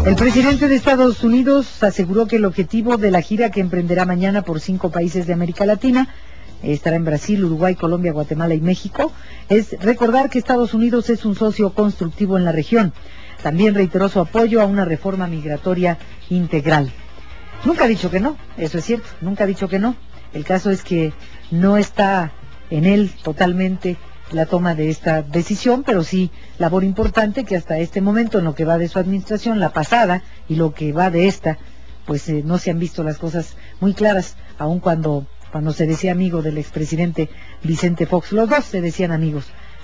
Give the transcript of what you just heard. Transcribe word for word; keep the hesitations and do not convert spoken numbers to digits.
El presidente de Estados Unidos aseguró que el objetivo de la gira que emprenderá mañana por cinco países de América Latina, estará en Brasil, Uruguay, Colombia, Guatemala y México, es recordar que Estados Unidos es un socio constructivo en la región. También reiteró su apoyo a una reforma migratoria integral. Nunca ha dicho que no, eso es cierto, nunca ha dicho que no. El caso es que no está en él totalmente la toma de esta decisión, pero sí labor importante que hasta este momento, en lo que va de su administración, la pasada y lo que va de esta, pues eh, no se han visto las cosas muy claras, aun cuando, cuando se decía amigo del expresidente Vicente Fox, los dos se decían amigos,